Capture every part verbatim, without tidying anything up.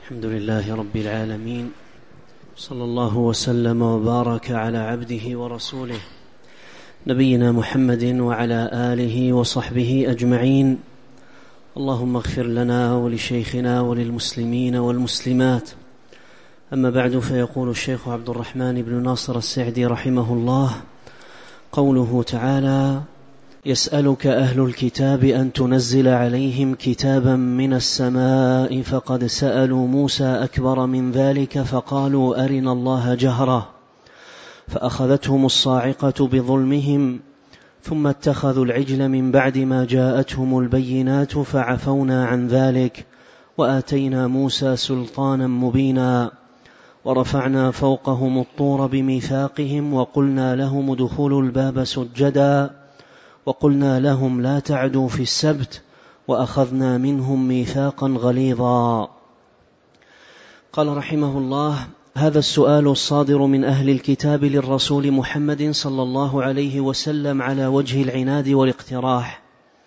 الحمد لله رب العالمين، صلى الله وسلم وبارك على عبده ورسوله نبينا محمد وعلى آله وصحبه أجمعين. اللهم اغفر لنا ولشيخنا وللمسلمين والمسلمات. أما بعد، فيقول الشيخ عبد الرحمن بن ناصر السعدي رحمه الله: قوله تعالى: يسألك أهل الكتاب أن تنزل عليهم كتابا من السماء فقد سألوا موسى أكبر من ذلك فقالوا أرنا الله جهرة فأخذتهم الصاعقة بظلمهم ثم اتخذوا العجل من بعد ما جاءتهم البينات فعفونا عن ذلك وآتينا موسى سلطانا مبينا ورفعنا فوقهم الطور بميثاقهم وقلنا لهم ادخلوا الباب سجدا وقلنا لهم لا تعدوا في السبت وأخذنا منهم ميثاقا غليظا. قال رحمه الله: هذا السؤال الصادر من أهل الكتاب للرسول محمد صلى الله عليه وسلم على وجه العناد والاقتراح،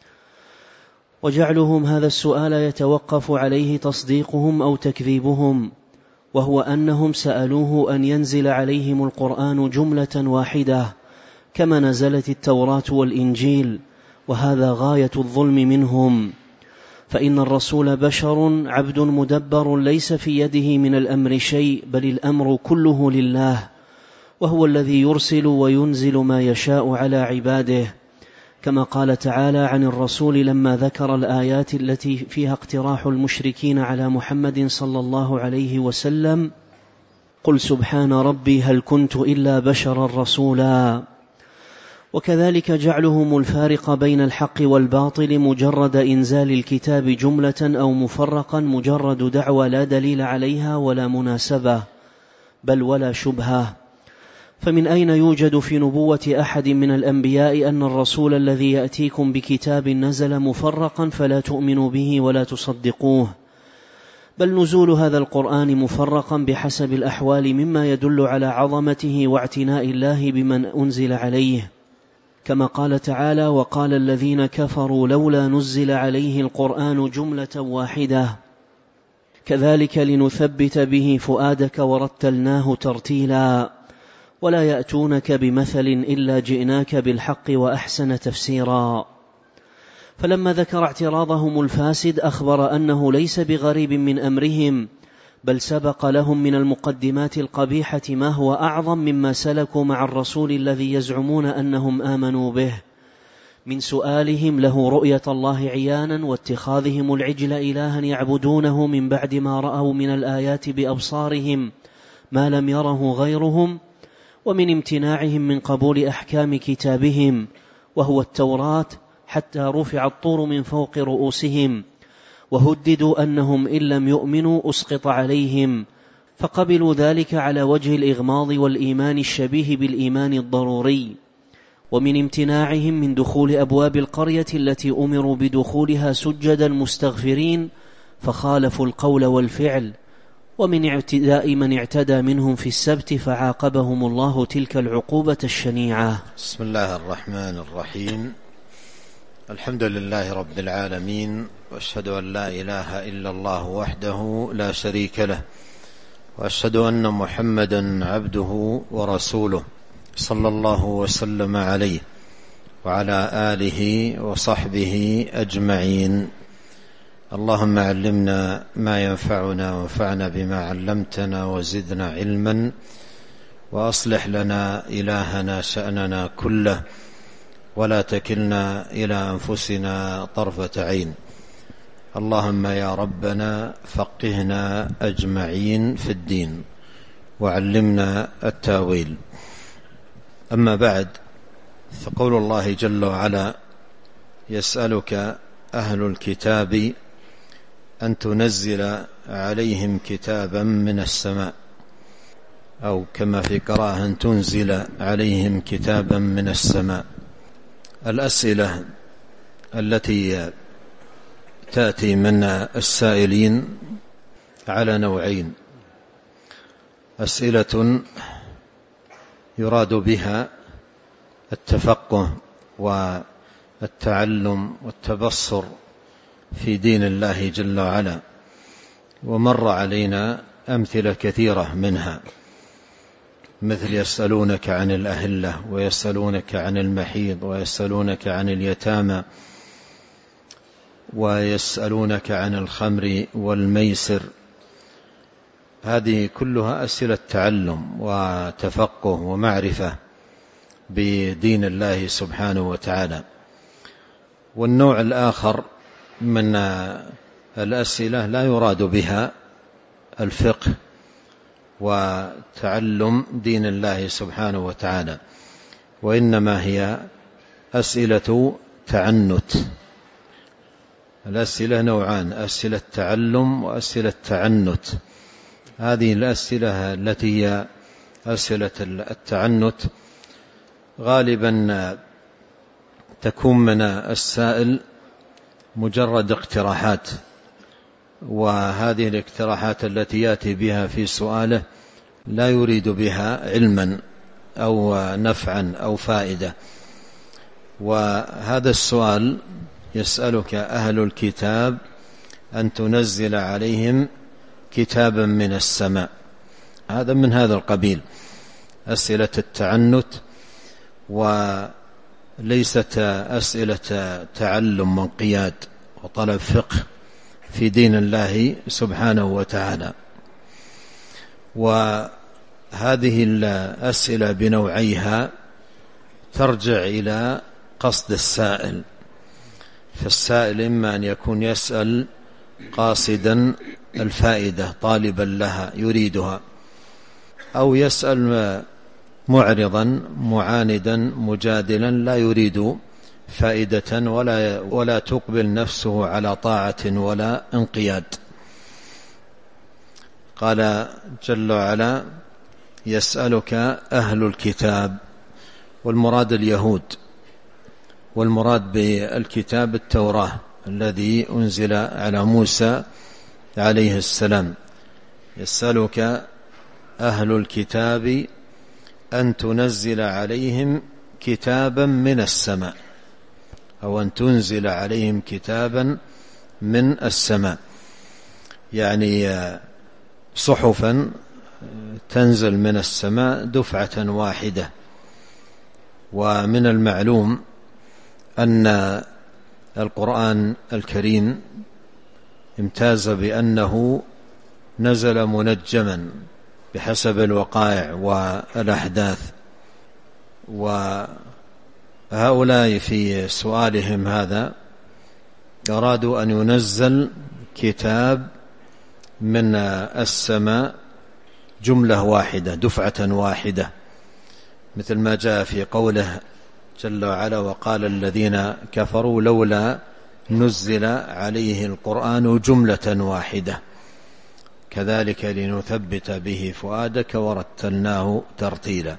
وجعلهم هذا السؤال يتوقف عليه تصديقهم أو تكذيبهم، وهو أنهم سألوه أن ينزل عليهم القرآن جملة واحدة كما نزلت التوراة والإنجيل، وهذا غاية الظلم منهم، فإن الرسول بشر عبد مدبر ليس في يده من الأمر شيء، بل الأمر كله لله، وهو الذي يرسل وينزل ما يشاء على عباده، كما قال تعالى عن الرسول لما ذكر الآيات التي فيها اقتراح المشركين على محمد صلى الله عليه وسلم: قل سبحان ربي هل كنت إلا بشرا رسولا. وكذلك جعلهم الفارق بين الحق والباطل مجرد إنزال الكتاب جملة أو مفرقا مجرد دعوى لا دليل عليها ولا مناسبة بل ولا شبهة. فمن أين يوجد في نبوة أحد من الأنبياء أن الرسول الذي يأتيكم بكتاب نزل مفرقا فلا تؤمنوا به ولا تصدقوه؟ بل نزول هذا القرآن مفرقا بحسب الأحوال مما يدل على عظمته واعتناء الله بمن أنزل عليه، كما قال تعالى: وقال الذين كفروا لولا نزل عليه القرآن جملة واحدة، كذلك لنثبت به فؤادك ورتلناه ترتيلا، ولا يأتونك بمثل إلا جئناك بالحق وأحسن تفسيرا. فلما ذكر اعتراضهم الفاسد أخبر أنه ليس بغريب من أمرهم، بل سبق لهم من المقدمات القبيحة ما هو أعظم مما سلكوا مع الرسول الذي يزعمون أنهم آمنوا به، من سؤالهم له رؤية الله عيانا، واتخاذهم العجل إلها يعبدونه من بعد ما رأوا من الآيات بأبصارهم ما لم يره غيرهم، ومن امتناعهم من قبول أحكام كتابهم وهو التوراة حتى رفع الطور من فوق رؤوسهم، وهددوا أنهم إن لم يؤمنوا أسقط عليهم، فقبلوا ذلك على وجه الإغماض والإيمان الشبيه بالإيمان الضروري. ومن امتناعهم من دخول أبواب القرية التي أمروا بدخولها سجدا مستغفرين فخالفوا القول والفعل، ومن اعتداء من اعتدى منهم في السبت فعاقبهم الله تلك العقوبة الشنيعة. بسم الله الرحمن الرحيم. الحمد لله رب العالمين، وأشهد أن لا إله إلا الله وحده لا شريك له، وأشهد أن محمدا عبده ورسوله صلى الله وسلم عليه وعلى آله وصحبه أجمعين. اللهم علمنا ما ينفعنا وانفعنا بما علمتنا وزدنا علما، وأصلح لنا إلهنا شأننا كله، ولا تكلنا إلى أنفسنا طرفة عين. اللهم يا ربنا فقهنا أجمعين في الدين وعلمنا التاويل. أما بعد، فقول الله جل وعلا: يسألك أهل الكتاب أن تنزل عليهم كتابا من السماء، أو كما في قراءة أن تنزل عليهم كتابا من السماء. الأسئلة التي تأتي من السائلين على نوعين: أسئلة يراد بها التفقه والتعلم والتبصر في دين الله جل وعلا، ومر علينا أمثلة كثيرة منها، مثل يسألونك عن الأهلة، ويسألونك عن المحيض، ويسألونك عن اليتامى، ويسألونك عن الخمر والميسر. هذه كلها أسئلة تعلم وتفقه ومعرفة بدين الله سبحانه وتعالى. والنوع الآخر من الأسئلة لا يراد بها الفقه وتعلم دين الله سبحانه وتعالى، وإنما هي أسئلة تعنت. الأسئلة نوعان: أسئلة تعلم وأسئلة تعنت. هذه الأسئلة التي هي أسئلة التعنت غالبا تكون من السائل مجرد اقتراحات، وهذه الاقتراحات التي يأتي بها في سؤاله لا يريد بها علما أو نفعا أو فائدة. وهذا السؤال: يسألك أهل الكتاب أن تنزل عليهم كتابا من السماء، هذا من هذا القبيل، أسئلة التعنت، وليست أسئلة تعلم وانقياد وطلب فقه في دين الله سبحانه وتعالى. وهذه الأسئلة بنوعيها ترجع إلى قصد السائل، فالسائل إما أن يكون يسأل قاصدا الفائدة طالبا لها يريدها، أو يسأل معرضا معاندا مجادلا لا يريد فائدة ولا, ولا تقبل نفسه على طاعة ولا انقياد. قال جل وعلا: يسألك أهل الكتاب، والمراد اليهود، والمراد بالكتاب التوراة الذي أنزل على موسى عليه السلام. يسألك أهل الكتاب أن تنزل عليهم كتابا من السماء، أو أن تنزل عليهم كتابا من السماء، يعني صحفا تنزل من السماء دفعة واحدة. ومن المعلوم أن القرآن الكريم امتاز بأنه نزل منجما بحسب الوقائع والأحداث، وهؤلاء في سؤالهم هذا أرادوا أن ينزل كتاب من السماء جملة واحدة دفعة واحدة، مثل ما جاء في قوله جل وعلا: وقال الذين كفروا لولا نزل عليه القرآن جملة واحدة كذلك لنثبت به فؤادك ورتلناه ترتيلا.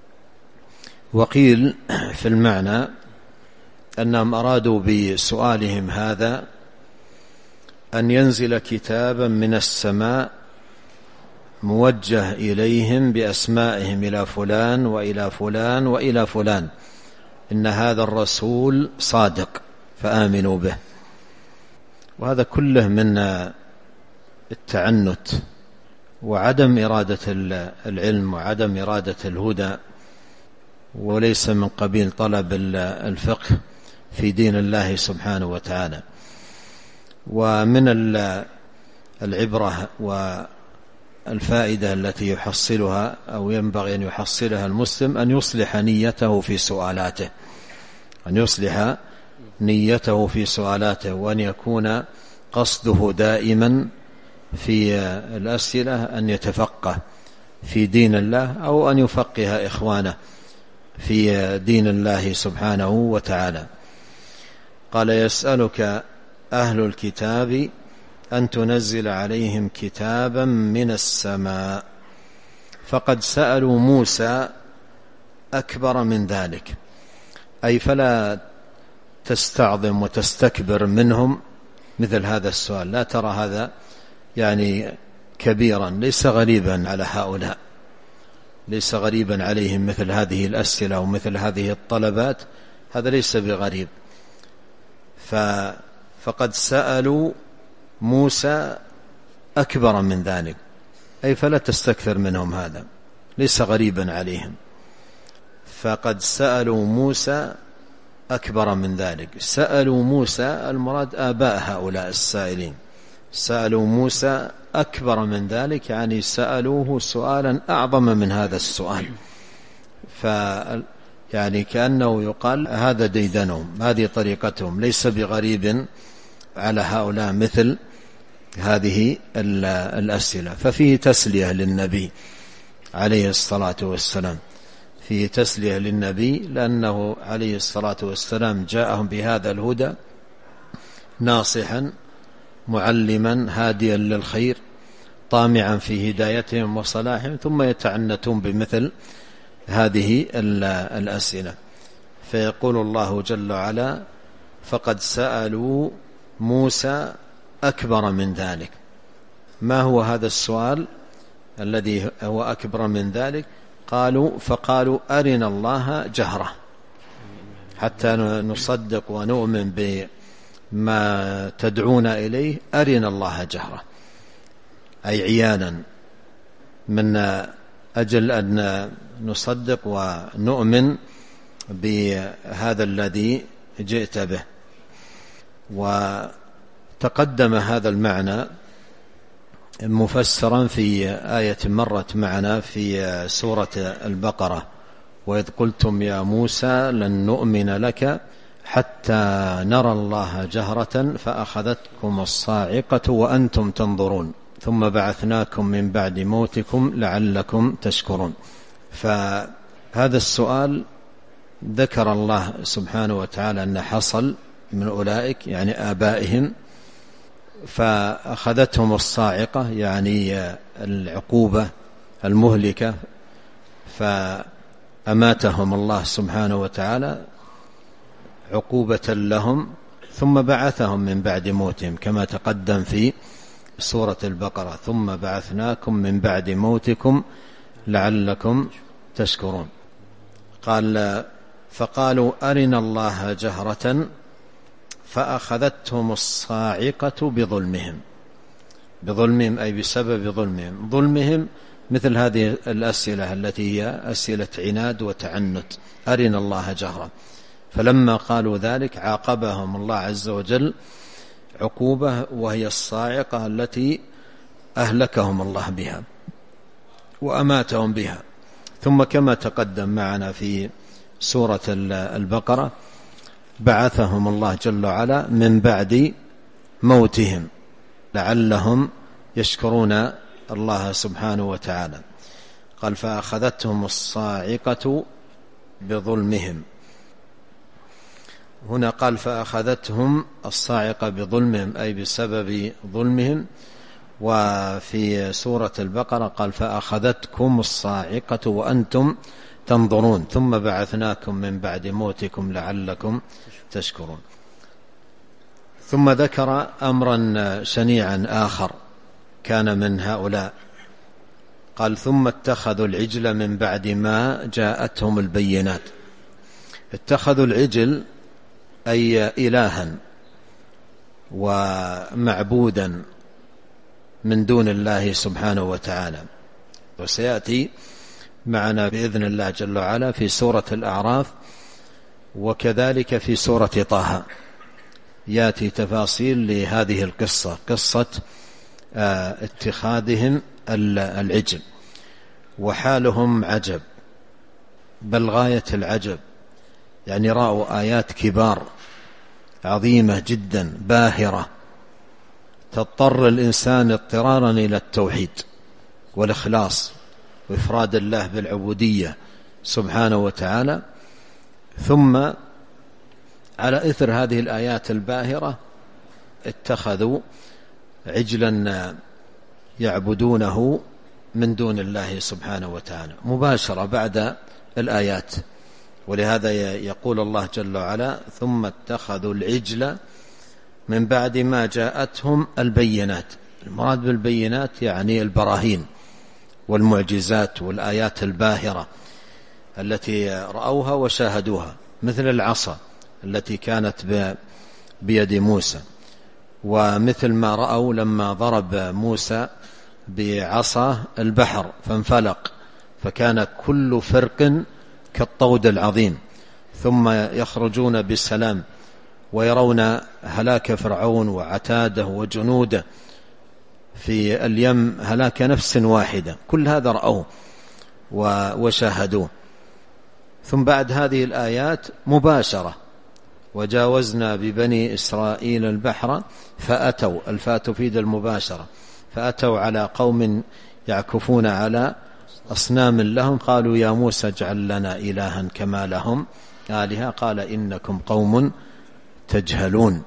وقيل في المعنى أنهم أرادوا بسؤالهم هذا أن ينزل كتابا من السماء موجه إليهم بأسمائهم إلى فلان وإلى فلان وإلى فلان، إن هذا الرسول صادق فآمنوا به. وهذا كله من التعنت وعدم إرادة العلم وعدم إرادة الهدى، وليس من قبيل طلب الفقه في دين الله سبحانه وتعالى. ومن العبرة والفائدة التي يحصلها أو ينبغي أن يحصلها المسلم أن يصلح نيته في سؤالاته، أن يصلح نيته في سؤالاته وأن يكون قصده دائما في الأسئلة أن يتفقه في دين الله، أو أن يفقه إخوانه في دين الله سبحانه وتعالى. قال: يسألك أهل الكتاب أن تنزل عليهم كتابا من السماء، فقد سألوا موسى أكبر من ذلك، أي فلا تستعظم وتستكبر منهم مثل هذا السؤال، لا ترى هذا يعني كبيرا، ليس غريبا على هؤلاء، ليس غريبا عليهم مثل هذه الأسئلة ومثل هذه الطلبات، هذا ليس بغريب. فقد سألوا موسى أكبر من ذلك، أي فلا تستكثر منهم، هذا ليس غريبا عليهم. فقد سألوا موسى أكبر من ذلك. سألوا موسى المراد آباء هؤلاء السائلين، سألوا موسى أكبر من ذلك، يعني سألوه سؤالا أعظم من هذا السؤال. ف يعني كأنه يقال هذا ديدنهم، هذه طريقتهم، ليس بغريب على هؤلاء مثل هذه الأسئلة. ففيه تسلية للنبي عليه الصلاة والسلام، فيه تسلية للنبي لأنه عليه الصلاة والسلام جاءهم بهذا الهدى ناصحا معلما هاديا للخير طامعا في هدايتهم وصلاحهم، ثم يتعنتون بمثل هذه الأسئلة. فيقول الله جل وعلا: فقد سألوا موسى أكبر من ذلك. ما هو هذا السؤال الذي هو أكبر من ذلك؟ قالوا فقالوا أرنا الله جهرة حتى نصدق ونؤمن بما تدعون إليه، أرنا الله جهرة، أي عيانا، من أجل أن نصدق ونؤمن بهذا الذي جئت به. وتقدم هذا المعنى مفسرا في آية مرت معنا في سورة البقرة: وإذ قلتم يا موسى لن نؤمن لك حتى نرى الله جهرة فأخذتكم الصاعقة وأنتم تنظرون ثم بعثناكم من بعد موتكم لعلكم تشكرون. فهذا السؤال ذكر الله سبحانه وتعالى أن حصل من أولئك، يعني آبائهم، فأخذتهم الصاعقة، يعني العقوبة المهلكة، فأماتهم الله سبحانه وتعالى عقوبة لهم، ثم بعثهم من بعد موتهم كما تقدم في سورة البقرة: ثم بعثناكم من بعد موتكم لعلكم تشكرون. قال فقالوا أرنا الله جهرة فأخذتهم الصاعقة بظلمهم. بظلمهم أي بسبب ظلمهم. ظلمهم مثل هذه الأسئلة التي هي أسئلة عناد وتعنت: أرنا الله جهرة. فلما قالوا ذلك عاقبهم الله عز وجل عقوبة وهي الصاعقة التي أهلكهم الله بها وأماتهم بها. ثم كما تقدم معنا في سورة البقرة بعثهم الله جل وعلا من بعد موتهم لعلهم يشكرون الله سبحانه وتعالى. قال فأخذتهم الصاعقة بظلمهم. هنا قال فأخذتهم الصاعقة بظلمهم أي بسبب ظلمهم، وفي سورة البقرة قال فأخذتكم الصاعقة وأنتم تنظرون ثم بعثناكم من بعد موتكم لعلكم تشكرون. ثم ذكر أمرا شنيعا آخر كان من هؤلاء، قال ثم اتخذوا العجل من بعد ما جاءتهم البينات. اتخذوا العجل أي إلها ومعبودا من دون الله سبحانه وتعالى. وسيأتي معنا بإذن الله جل وعلا في سورة الأعراف وكذلك في سورة طه يأتي تفاصيل لهذه القصة، قصة اتخاذهم العجل. وحالهم عجب بل غاية العجب، يعني رأوا آيات كبار عظيمة جدا باهرة تضطر الإنسان اضطرارا إلى التوحيد والإخلاص وإفراد الله بالعبودية سبحانه وتعالى. ثم على إثر هذه الآيات الباهرة اتخذوا عجلا يعبدونه من دون الله سبحانه وتعالى مباشرة بعد الآيات. ولهذا يقول الله جل وعلا ثم اتخذوا العجل من بعد ما جاءتهم البينات. المراد بالبينات يعني البراهين والمعجزات والآيات الباهرة التي رأوها وشاهدوها، مثل العصا التي كانت بيد موسى، ومثل ما رأوا لما ضرب موسى بعصا البحر فانفلق فكان كل فرق كالطود العظيم، ثم يخرجون بالسلام ويرون هلاك فرعون وعتاده وجنوده في اليم هلاك نفس واحدة، كل هذا رأوه وشاهدوه. ثم بعد هذه الآيات مباشرة وجاوزنا ببني إسرائيل البحر فأتوا، الفاء تفيد المباشرة، فأتوا على قوم يعكفون على أصنام لهم قالوا يا موسى اجعل لنا إلها كما لهم آلهة قال إنكم قوم تجهلون.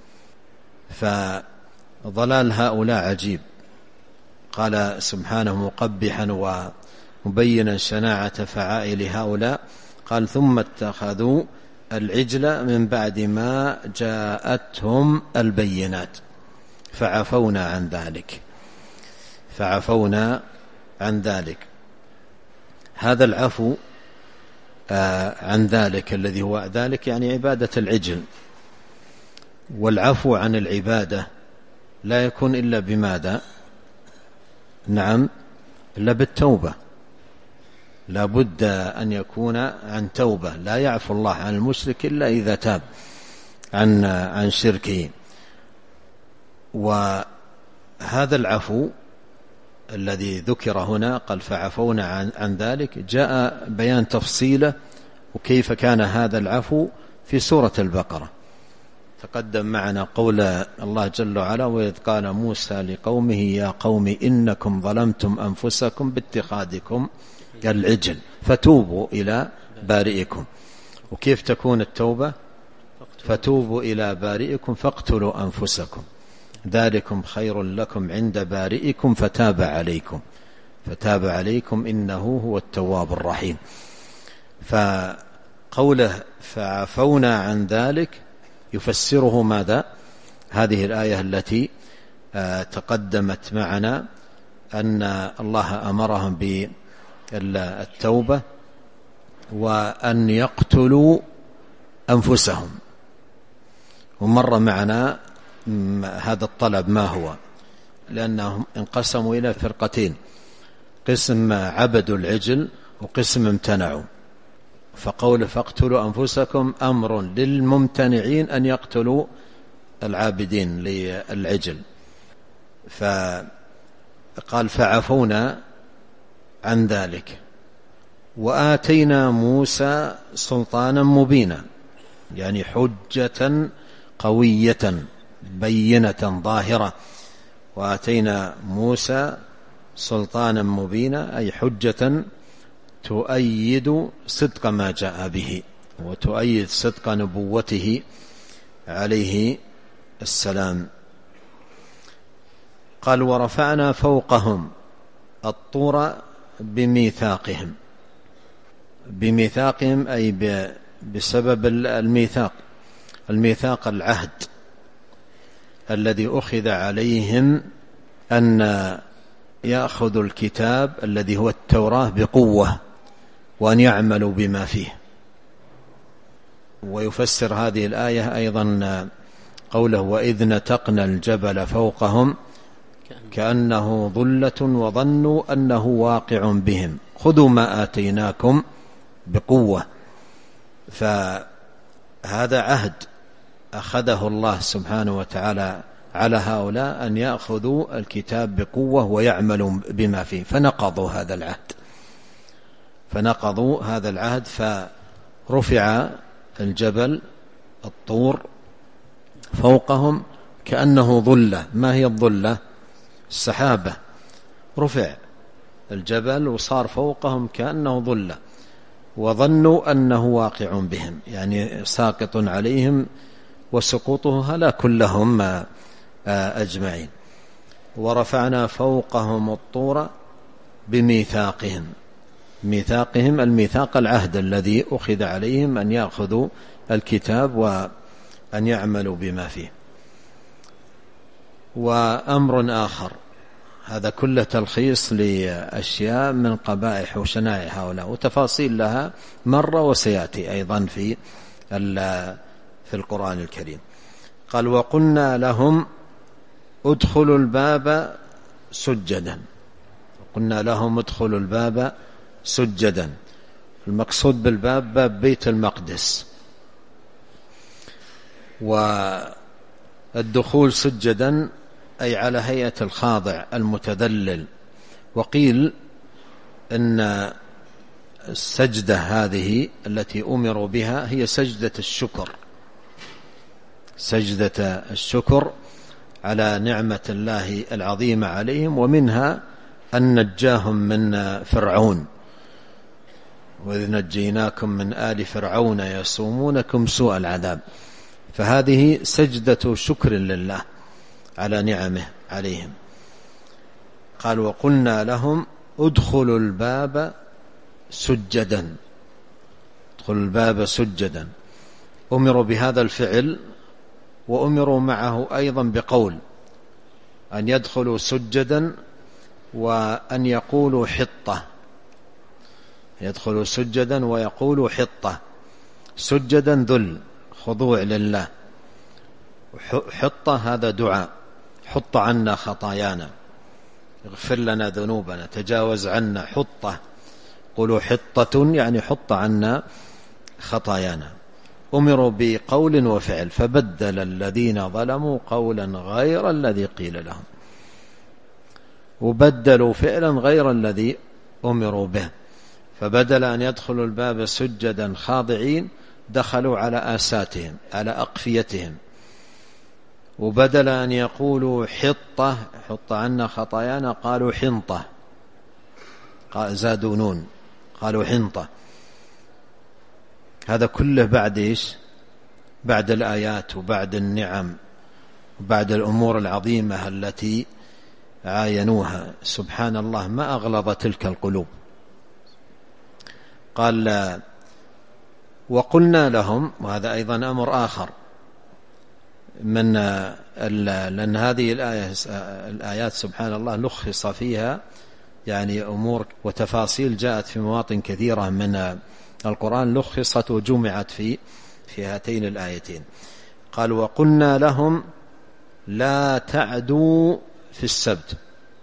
فضلال هؤلاء عجيب. قال سبحانه مقبحا ومبينا شناعة فعائل هؤلاء قال ثم اتخذوا العجل من بعد ما جاءتهم البينات فعفونا عن ذلك فعفونا عن ذلك هذا العفو عن ذلك الذي هو ذلك يعني عبادة العجل. والعفو عن العبادة لا يكون إلا بماذا؟ نعم إلا بالتوبة، لا بد أن يكون عن توبة. لا يعفو الله عن المشرك إلا إذا تاب عن عن شركه. وهذا العفو الذي ذكر هنا قال فعفونا عن, عن ذلك جاء بيان تفصيله وكيف كان هذا العفو في سورة البقرة. تقدم معنا قول الله جل وعلا وإذ قال موسى لقومه يا قوم إنكم ظلمتم أنفسكم باتخاذكم العجل فتوبوا إلى بارئكم. وكيف تكون التوبة؟ فتوبوا إلى بارئكم فاقتلوا أنفسكم ذلكم خير لكم عند بارئكم فتاب عليكم فتاب عليكم إنه هو التواب الرحيم. فقوله فعفونا عن ذلك يفسره ماذا؟ هذه الآية التي تقدمت معنا أن الله أمرهم بالتوبة وأن يقتلوا أنفسهم. ومر معنا هذا الطلب ما هو، لأنهم انقسموا إلى فرقتين، قسم عبدوا العجل وقسم امتنعوا. فقول فاقتلوا أنفسكم أمر للممتنعين أن يقتلوا العابدين للعجل. فقال فعفونا عن ذلك وآتينا موسى سلطانا مبينا يعني حجة قوية بينة ظاهرة. وآتينا موسى سلطانا مبينا أي حجة تؤيد صدق ما جاء به وتؤيد صدق نبوته عليه السلام. قال ورفعنا فوقهم الطور بميثاقهم بميثاقهم أي بسبب الميثاق الميثاق العهد الذي أخذ عليهم أن يأخذوا الكتاب الذي هو التوراة بقوة وأن يعملوا بما فيه. ويفسر هذه الآية أيضا قوله وإذ نتقنا الجبل فوقهم كأنه ظلة وظنوا أنه واقع بهم خذوا ما آتيناكم بقوة. فهذا عهد أخذه الله سبحانه وتعالى على هؤلاء أن يأخذوا الكتاب بقوة ويعملوا بما فيه، فنقضوا هذا العهد فنقضوا هذا العهد فرفع الجبل الطور فوقهم كأنه ظلة. ما هي الظلة؟ السحابة. رفع الجبل وصار فوقهم كأنه ظلة وظنوا أنه واقع بهم يعني ساقط عليهم وسقوطه هلاك لهم أجمعين. ورفعنا فوقهم الطور بميثاقهم ميثاقهم الميثاق العهد الذي أخذ عليهم أن يأخذوا الكتاب وأن يعملوا بما فيه. وأمر آخر هذا كله تلخيص لأشياء من قبائح وشنائع هؤلاء وتفاصيل لها مرة وسيأتي أيضا في في القرآن الكريم. قال وقلنا لهم ادخلوا الباب سجدا. قلنا لهم ادخلوا الباب سجدا. المقصود بالباب باب بيت المقدس، والدخول سجدا أي على هيئة الخاضع المتذلل. وقيل إن السجدة هذه التي أمروا بها هي سجدة الشكر، سجدة الشكر على نعمة الله العظيمة عليهم، ومنها أن نجاهم من فرعون، وإذ نجيناكم من آل فرعون يسومونكم سوء العذاب. فهذه سجدة شكر لله على نعمه عليهم. قال وقلنا لهم ادخلوا الباب سجدا، ادخلوا الباب سجدا. أمروا بهذا الفعل، وأمروا معه أيضا بقول أن يدخلوا سجدا، وأن يقولوا حطة، يدخلوا سجدا ويقولوا حطة. سجدا ذل خضوع لله، حطة هذا دعاء، حط عنا خطايانا، اغفر لنا ذنوبنا، تجاوز عنا. حطة قولوا حطة يعني حط عنا خطايانا. أمروا بقول وفعل، فبدل الذين ظلموا قولا غير الذي قيل لهم، وبدلوا فعلا غير الذي أمروا به. فبدل أن يدخلوا الباب سجدا خاضعين دخلوا على آساتهم على أقفيتهم، وبدل أن يقولوا حطة حط عنا خطايانا قالوا حنطة، زادوا نون قالوا حنطة. هذا كله بعد إيش؟ بعد الآيات وبعد النعم وبعد الأمور العظيمة التي عاينوها. سبحان الله ما أغلظ تلك القلوب. قال وقلنا لهم، وهذا أيضا أمر آخر من لأن هذه الآية الآيات سبحان الله لخص فيها يعني أمور وتفاصيل جاءت في مواطن كثيرة من القرآن، لخصت وجمعت في في هاتين الآيتين. قال وقلنا لهم لا تعدوا في السبت،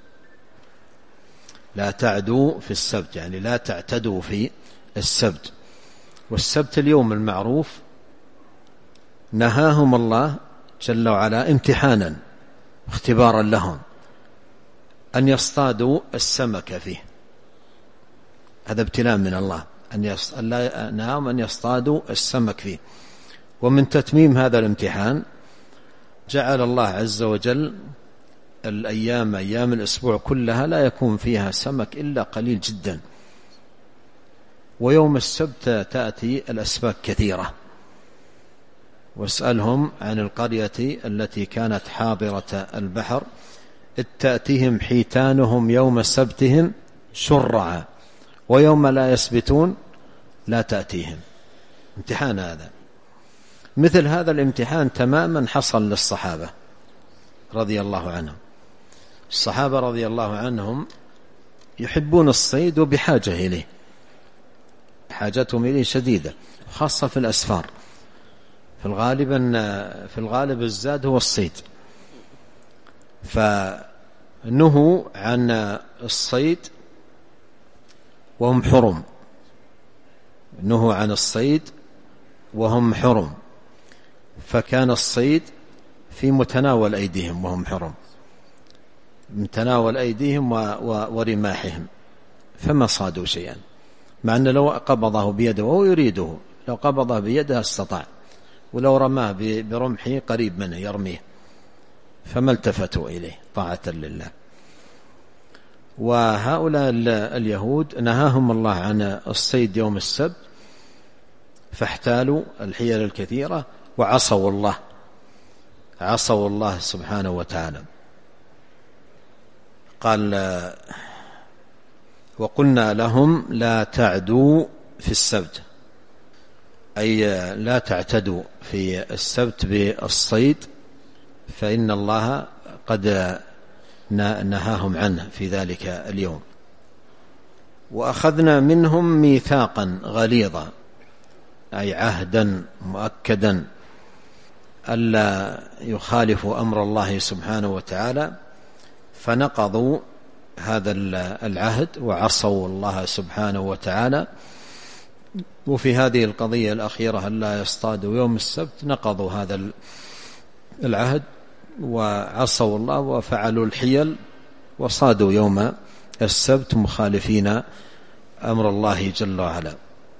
لا تعدوا في السبت يعني لا تعتدوا في السبت. والسبت اليوم المعروف نهاهم الله جل وعلا امتحانا واختبارا لهم أن يصطادوا السمك فيه. هذا ابتلاء من الله، أن يص... نهاهم أن يصطادوا السمك فيه. ومن تتميم هذا الامتحان جعل الله عز وجل الأيام أيام الأسبوع كلها لا يكون فيها سمك إلا قليل جدا، ويوم السبت تأتي الأسماك كثيرة. واسألهم عن القرية التي كانت حاضرة البحر إذ تأتيهم حيتانهم يوم سبتهم شرعا ويوم لا يسبتون لا تأتيهم. امتحان هذا. مثل هذا الامتحان تماما حصل للصحابة رضي الله عنهم. الصحابة رضي الله عنهم يحبون الصيد وبحاجة إليه، حاجتهم إليه شديدة، خاصة في الأسفار. في الغالب أن في الغالب الزاد هو الصيد، فنهوا عن الصيد وهم حرم، نهوا عن الصيد وهم حرم، فكان الصيد في متناول أيديهم وهم حرم، متناول أيديهم ورماحهم، فما صادوا شيئا، مع أن لو قبضه بيده وهو يريده، لو قبضه بيده استطاع، ولو رماه برمحه قريب منه يرميه، فما التفتوا إليه طاعة لله. وهؤلاء اليهود نهاهم الله عن الصيد يوم السبت، فاحتالوا الحيل الكثيرة وعصوا الله، عصوا الله سبحانه وتعالى. قال وقلنا لهم لا تعدوا في السبت، أي لا تعتدوا في السبت بالصيد، فإن الله قد نهاهم عنه في ذلك اليوم. وأخذنا منهم ميثاقا غليظا، أي عهدا مؤكدا ألا يخالفوا أمر الله سبحانه وتعالى، فنقضوا هذا العهد وعصوا الله سبحانه وتعالى. وفي هذه القضية الأخيرة ألا يصطادوا يوم السبت نقضوا هذا العهد وعصوا الله وفعلوا الحيل وصادوا يوم السبت مخالفين أمر الله جل وعلا.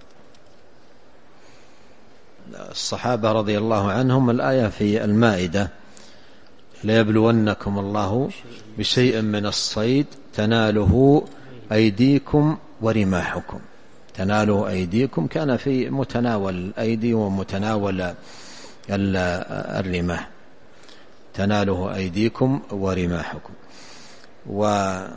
الصحابة رضي الله عنهم الآية في المائدة: ليبلونكم الله بشيء من الصيد تناله أيديكم ورماحكم. تناله أيديكم كان في متناول الأيدي ومتناول الرماح، تناله أيديكم ورماحكم. وقال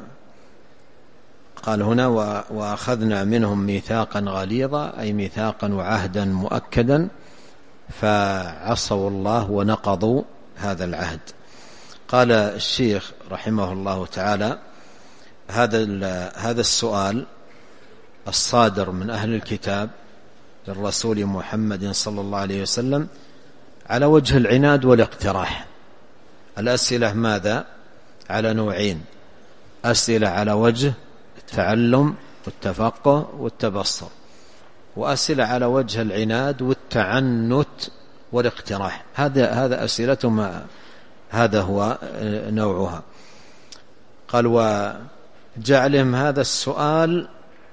هنا: وأخذنا منهم ميثاقا غليظا، أي ميثاقا وعهدا مؤكدا، فعصوا الله ونقضوا هذا العهد. قال الشيخ رحمه الله تعالى: هذا هذا السؤال الصادر من أهل الكتاب للرسول محمد صلى الله عليه وسلم على وجه العناد والاقتراح. الأسئلة ماذا؟ على نوعين: أسئلة على وجه التعلم والتفقه والتبصر، وأسئلة على وجه العناد والتعنت والاقتراح. هذا هذا أسئلتهم، هذا هو نوعها. قال: وجعلهم هذا السؤال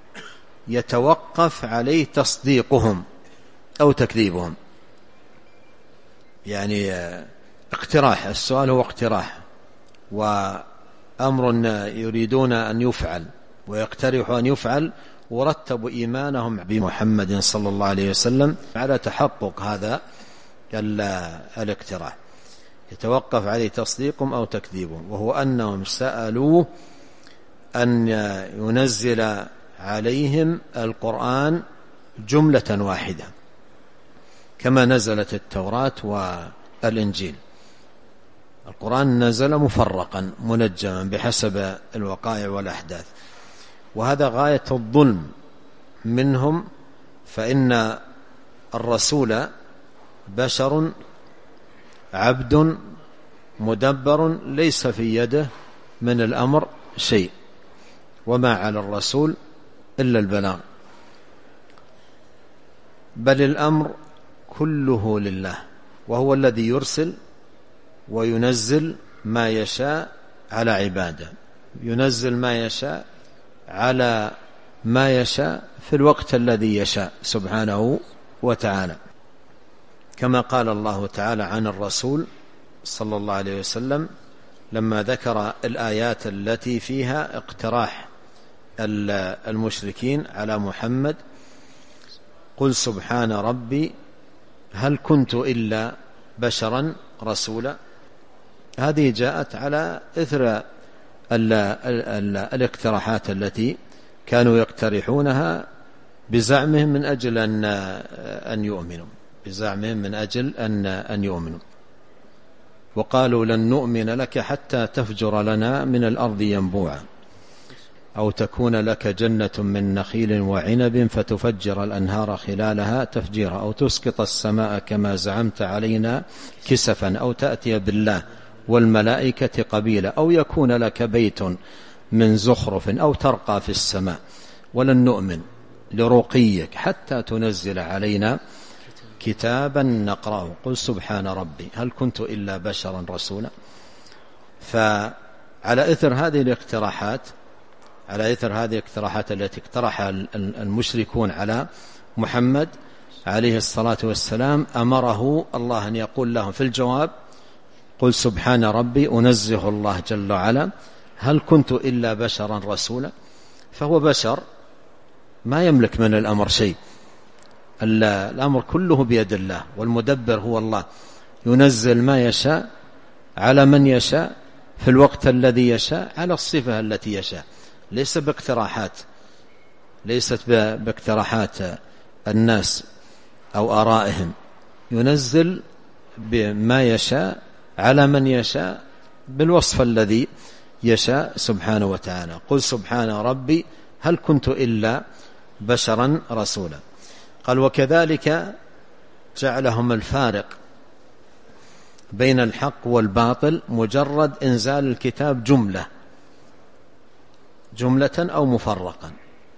يتوقف عليه تصديقهم أو تكذيبهم. يعني اقتراح، السؤال هو اقتراح وأمر يريدون أن يفعل ويقترحوا أن يفعل، ورتبوا إيمانهم بمحمد صلى الله عليه وسلم على تحقق هذا الاقتراح. يتوقف عليه تصديقهم أو تكذيبهم، وهو أنهم سألوه أن ينزل عليهم القرآن جملة واحدة كما نزلت التوراة والإنجيل. القرآن نزل مفرقا منجما بحسب الوقائع والأحداث، وهذا غاية الظلم منهم، فإن الرسول بشر عبد مدبر ليس في يده من الأمر شيء، وما على الرسول إلا البلاغ، بل الأمر كله لله، وهو الذي يرسل وينزل ما يشاء على عباده، ينزل ما يشاء على ما يشاء في الوقت الذي يشاء سبحانه وتعالى، كما قال الله تعالى عن الرسول صلى الله عليه وسلم لما ذكر الآيات التي فيها اقتراح المشركين على محمد: قل سبحان ربي هل كنت إلا بشرا رسولا. هذه جاءت على إثر ال ال الاقتراحات التي كانوا يقترحونها بزعمهم من أجل أن أن يؤمنوا بزعمهم من أجل أن أن يؤمنوا وقالوا: لن نؤمن لك حتى تفجر لنا من الأرض ينبوعا، أو تكون لك جنة من نخيل وعنب فتفجر الأنهار خلالها تفجيرا، أو تسقط السماء كما زعمت علينا كسفا، أو تأتي بالله والملائكة قبيلا، أو يكون لك بيت من زخرف، أو ترقى في السماء، ولن نؤمن لرقيك حتى تنزل علينا كتابا نقرأه، قل سبحان ربي هل كنت إلا بشرا رسولا. فعلى إثر هذه الاقتراحات على إثر هذه الاقتراحات التي اقترحها المشركون على محمد عليه الصلاة والسلام، أمره الله أن يقول لهم في الجواب: قل سبحان ربي، أنزه الله جل وعلا، هل كنت إلا بشرا رسولا. فهو بشر ما يملك من الأمر شيء، الأمر كله بيد الله، والمدبر هو الله، ينزل ما يشاء على من يشاء في الوقت الذي يشاء على الصفة التي يشاء، ليس باقتراحات ليست باقتراحات الناس أو آرائهم، ينزل بما يشاء على من يشاء بالوصف الذي يشاء سبحانه وتعالى. قل سبحان ربي هل كنت إلا بشرا رسولا. قال: وكذلك جعلهم الفارق بين الحق والباطل مجرد إنزال الكتاب جملة جملة أو مفرقا،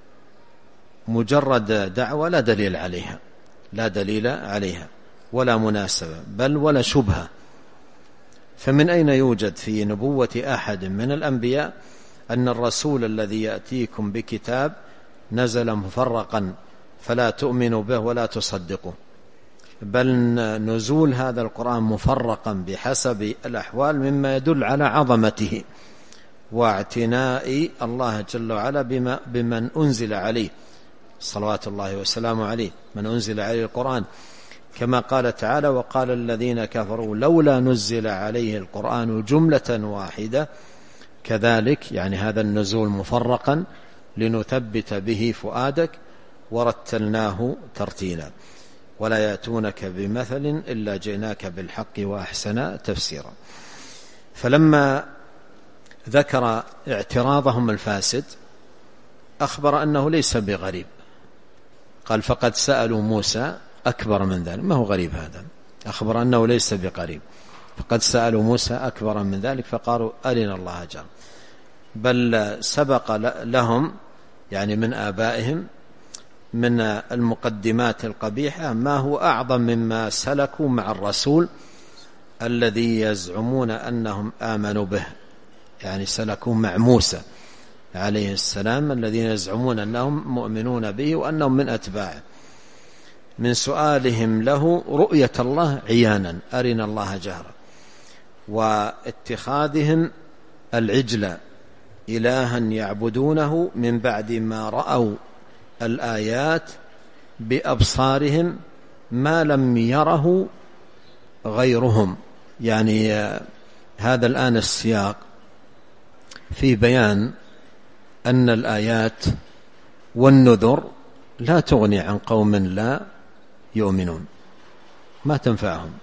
مجرد دعوة لا دليل عليها لا دليل عليها ولا مناسبة بل ولا شبهة. فمن أين يوجد في نبوة أحد من الأنبياء أن الرسول الذي يأتيكم بكتاب نزل مفرقا فلا تؤمنوا به ولا تصدقوا، بل نزول هذا القرآن مفرقا بحسب الأحوال مما يدل على عظمته واعتناء الله جل وعلا بما بمن أنزل عليه صلوات الله وسلامه عليه، من أنزل عليه القرآن، كما قال تعالى: وقال الذين كفروا لولا نزل عليه القرآن جملة واحدة. كذلك يعني هذا النزول مفرقا لنثبت به فؤادك ورتلناه ترتيلا، ولا يأتونك بمثل إلا جئناك بالحق وأحسن تفسيرا. فلما ذكر اعتراضهم الفاسد أخبر أنه ليس بغريب، قال: فقد سألوا موسى أكبر من ذلك. ما هو غريب هذا؟ أخبر أنه ليس بقريب، فقد سألوا موسى أكبر من ذلك فقالوا أرنا الله جل. بل سبق لهم يعني من آبائهم من المقدمات القبيحة ما هو أعظم مما سلكوا مع الرسول الذي يزعمون أنهم آمنوا به، يعني سلكوا مع موسى عليه السلام الذين يزعمون أنهم مؤمنون به وأنهم من أتباعه، من سؤالهم له رؤية الله عيانا أرنا الله جهرا، واتخاذهم العجل إلها يعبدونه من بعد ما رأوا الآيات بأبصارهم ما لم يره غيرهم. يعني هذا الآن السياق في بيان أن الآيات والنذر لا تغني عن قوم لا يؤمنون، ما تنفعهم.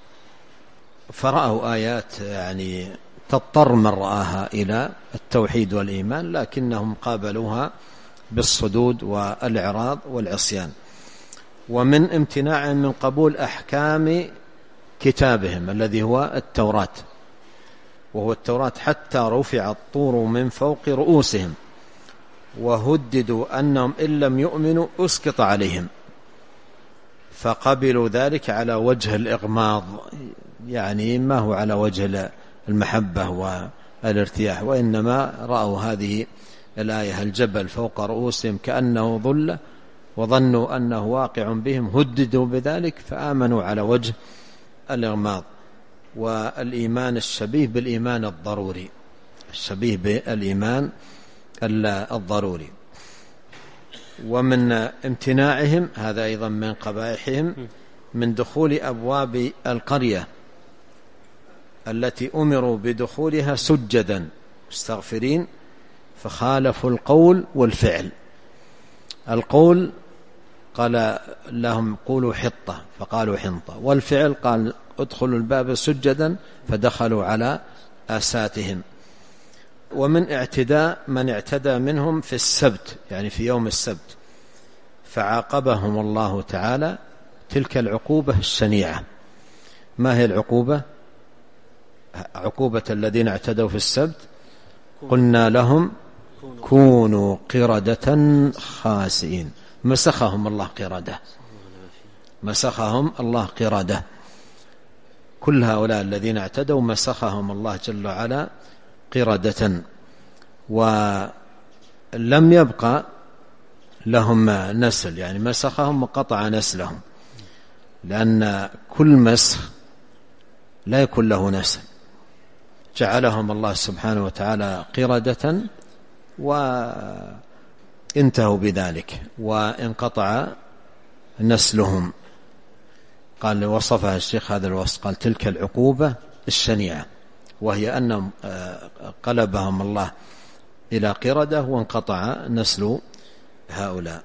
فرأوا آيات يعني تضطر من رآها إلى التوحيد والإيمان، لكنهم قابلوها بالصدود والإعراض والعصيان. ومن امتناعهم من قبول أحكام كتابهم الذي هو التوراة، وهو التوراة حتى رفع الطور من فوق رؤوسهم وهددوا أنهم إن لم يؤمنوا أسقط عليهم، فقبلوا ذلك على وجه الإغماض، يعني ما هو على وجه المحبة والارتياح، وإنما رأوا هذه الآية الجبل فوق رؤوسهم كأنه ظلة وظنوا أنه واقع بهم، هددوا بذلك فآمنوا على وجه الإغماض. والإيمان الشبيه بالإيمان الضروري، الشبيه بالإيمان الضروري. ومن امتناعهم هذا أيضا من قبائحهم من دخول أبواب القرية التي أمروا بدخولها سجدا مستغفرين، فخالفوا القول والفعل. القول قال لهم قولوا حطة فقالوا حنطة، والفعل قال ادخلوا الباب سجدا فدخلوا على آساتهم. ومن اعتداء من اعتدى منهم في السبت، يعني في يوم السبت، فعاقبهم الله تعالى تلك العقوبة الشنيعة. ما هي العقوبة؟ عقوبة الذين اعتدوا في السبت قلنا لهم كونوا قردة خاسئين، مسخهم الله قردة، مسخهم الله قردة. كل هؤلاء الذين اعتدوا مسخهم الله جل وعلا قردة، ولم يبقى لهم نسل، يعني مسخهم وقطع نسلهم، لأن كل مسخ لا يكون له نسل. جعلهم الله سبحانه وتعالى قردة وانتهوا بذلك وانقطع نسلهم. قال وصفها الشيخ هذا الوصف، قال تلك العقوبة الشنيعة، وهي أنهم قلبهم الله إلى قردة وانقطع نسل هؤلاء.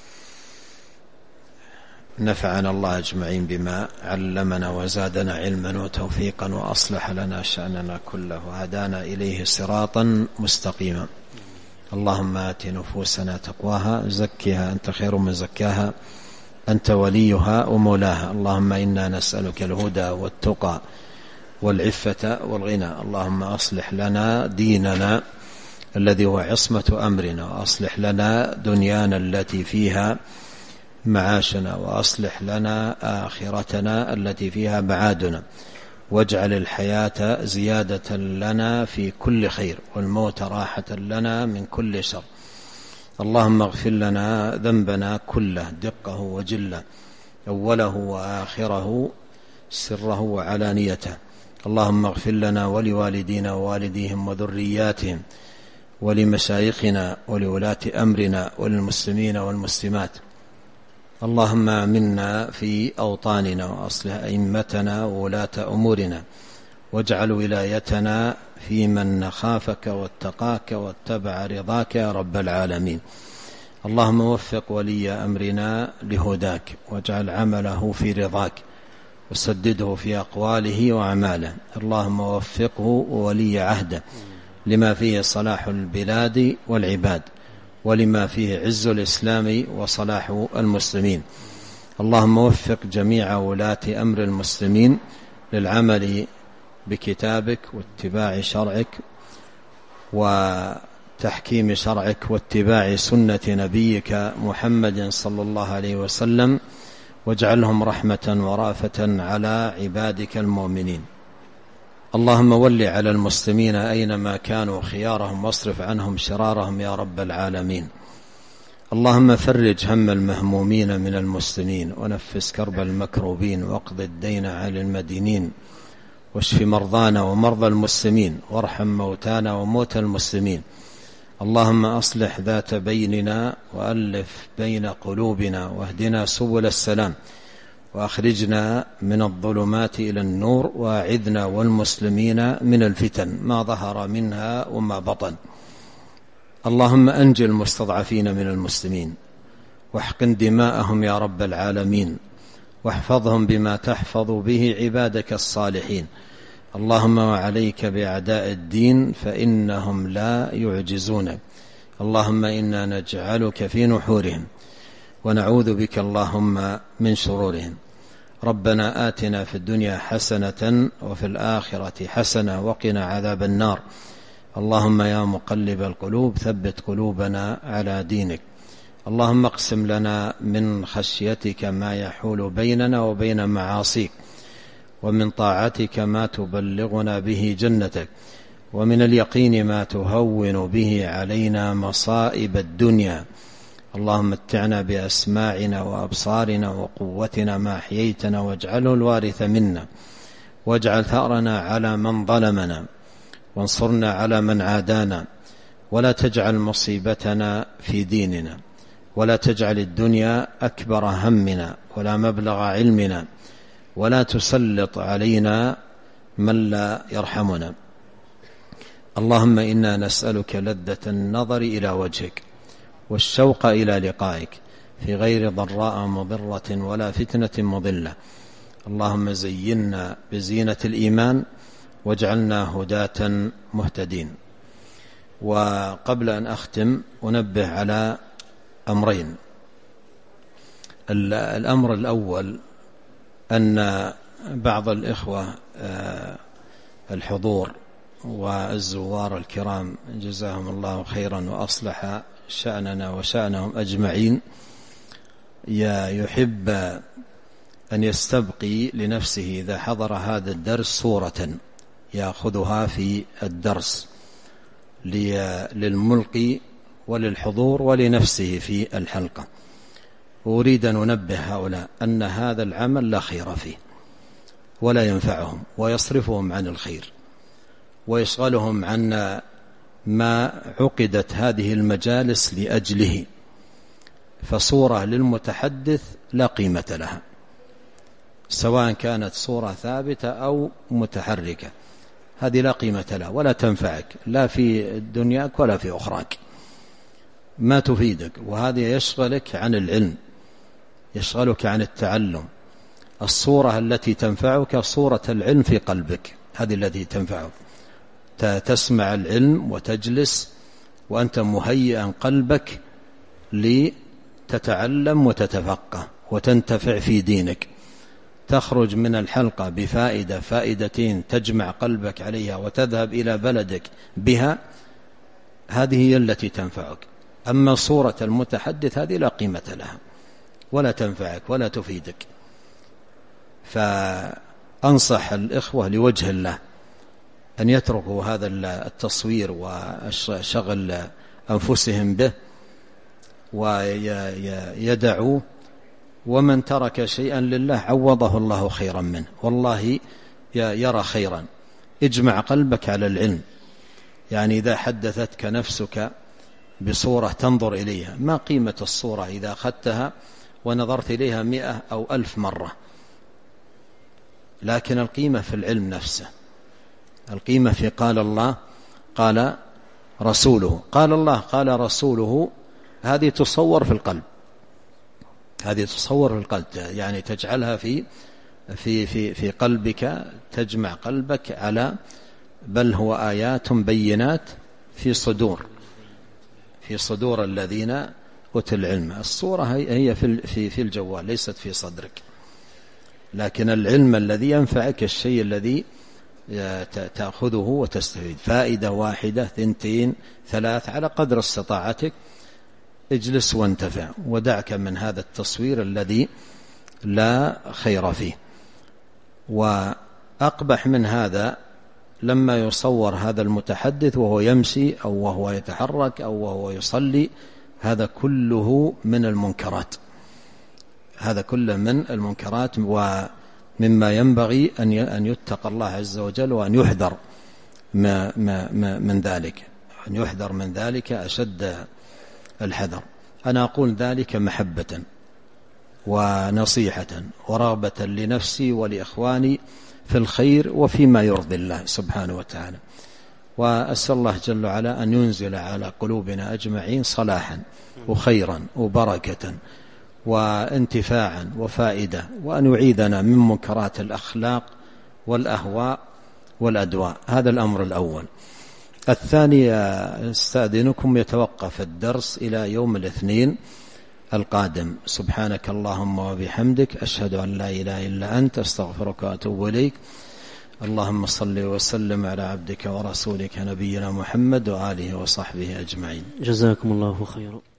نفعنا الله أجمعين بما علمنا وزادنا علما وتوفيقا وأصلح لنا شأننا كله وهدانا إليه صراطا مستقيما. اللهم آت نفوسنا تقواها زكها أنت خير من زكاها أنت وليها ومولاها. اللهم إنا نسألك الهدى والتقى والعفة والغنى. اللهم أصلح لنا ديننا الذي هو عصمة أمرنا، وأصلح لنا دنيانا التي فيها معاشنا، وأصلح لنا آخرتنا التي فيها معادنا، واجعل الحياة زيادة لنا في كل خير، والموت راحة لنا من كل شر. اللهم اغفر لنا ذنبنا كله دقه وجله، أوله وآخره، سره وعلانيته. اللهم اغفر لنا ولوالدينا ووالديهم وذرياتهم، ولمشايخنا ولولاة أمرنا وللمسلمين والمسلمات. اللهم آمنا في أوطاننا، وأصلح أئمتنا وولاة أمورنا، واجعل ولايتنا في من نخافك واتقاك واتبع رضاك يا رب العالمين. اللهم وفق ولي أمرنا لهداك، واجعل عمله في رضاك، وسدده في أقواله وأعماله. اللهم وفقه وولي عهده لما فيه صلاح البلاد والعباد، ولما فيه عز الإسلام وصلاح المسلمين. اللهم وفق جميع ولاة أمر المسلمين للعمل بكتابك واتباع شرعك وتحكيم شرعك واتباع سنة نبيك محمد صلى الله عليه وسلم، واجعلهم رحمة ورافة على عبادك المؤمنين. اللهم ول على المسلمين أينما كانوا خيارهم، واصرف عنهم شرارهم يا رب العالمين. اللهم فرج هم المهمومين من المسلمين، ونفس كرب المكروبين، واقض الدين عن المدينين، واشف مرضانا ومرضى المسلمين، وارحم موتانا وموتى المسلمين. اللهم أصلح ذات بيننا، وألف بين قلوبنا، واهدنا سبل السلام، وأخرجنا من الظلمات إلى النور، وأعذنا والمسلمين من الفتن ما ظهر منها وما بطن. اللهم أنج المستضعفين من المسلمين، واحقن دماءهم يا رب العالمين، واحفظهم بما تحفظ به عبادك الصالحين. اللهم وعليك بأعداء الدين فإنهم لا يعجزونك. اللهم إنا نجعلك في نحورهم، ونعوذ بك اللهم من شرورهم. ربنا آتنا في الدنيا حسنة وفي الآخرة حسنة وقنا عذاب النار. اللهم يا مقلب القلوب ثبت قلوبنا على دينك. اللهم اقسم لنا من خشيتك ما يحول بيننا وبين معاصيك، ومن طاعتك ما تبلغنا به جنتك، ومن اليقين ما تهون به علينا مصائب الدنيا. اللهم متعنا بأسماعنا وأبصارنا وقوتنا ما أحييتنا، واجعله الوارث منا، واجعل ثأرنا على من ظلمنا، وانصرنا على من عادانا، ولا تجعل مصيبتنا في ديننا، ولا تجعل الدنيا أكبر همنا ولا مبلغ علمنا، ولا تسلط علينا من لا يرحمنا. اللهم إنا نسألك لذة النظر إلى وجهك، والشوق إلى لقائك، في غير ضراء مضرة ولا فتنة مضلة. اللهم زينا بزينة الإيمان، واجعلنا هداة مهتدين. وقبل أن أختم أنبه على أمرين. الأمر الأول أن بعض الإخوة الحضور والزوار الكرام جزاهم الله خيرا وأصلح شأننا وشأنهم أجمعين، يحب أن يستبقي لنفسه إذا حضر هذا الدرس صورة يأخذها في الدرس للملقي وللحضور ولنفسه في الحلقة. أريد أن أنبه هؤلاء أن هذا العمل لا خير فيه ولا ينفعهم، ويصرفهم عن الخير، ويشغلهم عن ما عقدت هذه المجالس لأجله. فصورة للمتحدث لا قيمة لها، سواء كانت صورة ثابتة أو متحركة، هذه لا قيمة لها ولا تنفعك لا في دنياك ولا في أخراك، ما تفيدك. وهذا يشغلك عن العلم، يشغلك عن التعلم. الصورة التي تنفعك صورة العلم في قلبك، هذه التي تنفعك، تسمع العلم وتجلس وأنت مهيئا قلبك لتتعلم وتتفقه وتنتفع في دينك. تخرج من الحلقة بفائدة فائدتين تجمع قلبك عليها وتذهب إلى بلدك بها، هذه هي التي تنفعك. أما صورة المتحدث هذه لا قيمة لها ولا تنفعك ولا تفيدك. فأنصح الإخوة لوجه الله أن يتركوا هذا التصوير وشغل أنفسهم به ويدعوه، ومن ترك شيئا لله عوضه الله خيرا منه، والله يرى خيرا. اجمع قلبك على العلم. يعني إذا حدثتك نفسك بصورة تنظر إليها، ما قيمة الصورة إذا أخذتها ونظرت إليها مئة أو ألف مرة؟ لكن القيمة في العلم نفسه، القيمة في قال الله قال رسوله، قال الله قال رسوله، هذه تصور في القلب، هذه تصور في القلب، يعني تجعلها في في في في قلبك، تجمع قلبك على بل هو آيات بينات في صدور في صدور الذين أوتوا العلم. الصورة هي في في في الجوال ليست في صدرك، لكن العلم الذي ينفعك الشيء الذي تأخذه وتستفيد. فائدة واحدة ثنتين ثلاث على قدر استطاعتك، اجلس وانتفع ودعك من هذا التصوير الذي لا خير فيه. وأقبح من هذا لما يصور هذا المتحدث وهو يمشي أو وهو يتحرك أو وهو يصلي، هذا كله من المنكرات، هذا كله من المنكرات، ومما ينبغي أن يتقى الله عز وجل وأن يحذر ما ما ما من ذلك، أن يحذر من ذلك أشد الحذر. أنا أقول ذلك محبة ونصيحة ورغبة لنفسي ولإخواني في الخير وفيما يرضي الله سبحانه وتعالى. وأسأل الله جل وعلا أن ينزل على قلوبنا أجمعين صلاحا وخيرا وبركة وانتفاعا وفائدة، وأن يعيذنا من منكرات الأخلاق والأهواء والأدواء. هذا الأمر الأول. الثاني، استأذنكم يتوقف الدرس إلى يوم الاثنين القادم. سبحانك اللهم وبحمدك، أشهد أن لا إله إلا أنت، أستغفرك وأتوب إليك. اللهم صل وسلم على عبدك ورسولك نبينا محمد وآله وصحبه أجمعين. جزاكم الله خيرا.